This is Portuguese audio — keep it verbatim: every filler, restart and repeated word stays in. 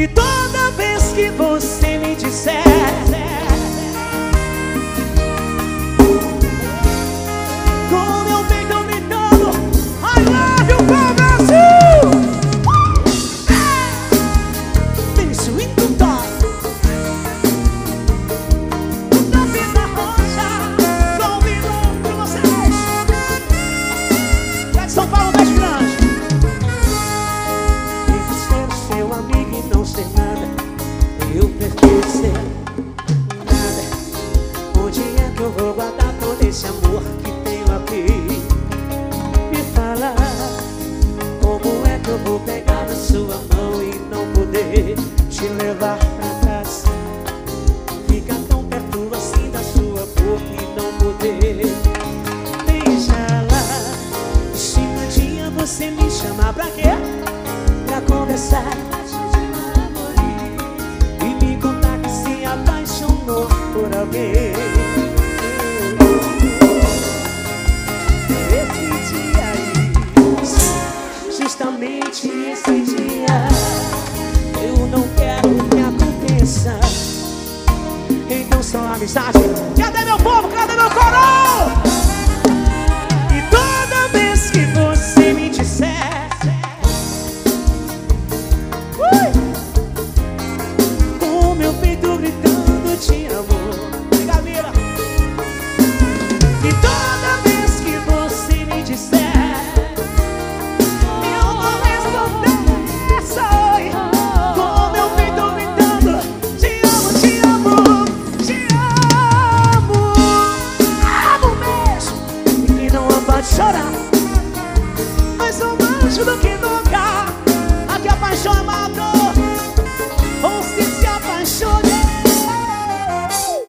E toda vez que você me disser como eu venho gritando I love you, Brasil! Finish in the top. Na vida roxa, convidou pra vocês. É de São Paulo, mais grande. Entre ser seu amigo e não ser nada, eu prefiro ser nada. Onde é que eu vou guardar todo esse amor que tenho aqui? Me fala, como é que eu vou pegar na sua mão e não poder te levar pra casa? Ficar tão perto assim da sua boca e não poder beijá-la. Estimadinha, você me chama pra quê? Pra conversar e me contar que se apaixonou por alguém. Esse dia aí, justamente esse dia, eu não quero que aconteça. Então só amizade. Cadê meu povo? Cadê meu coro?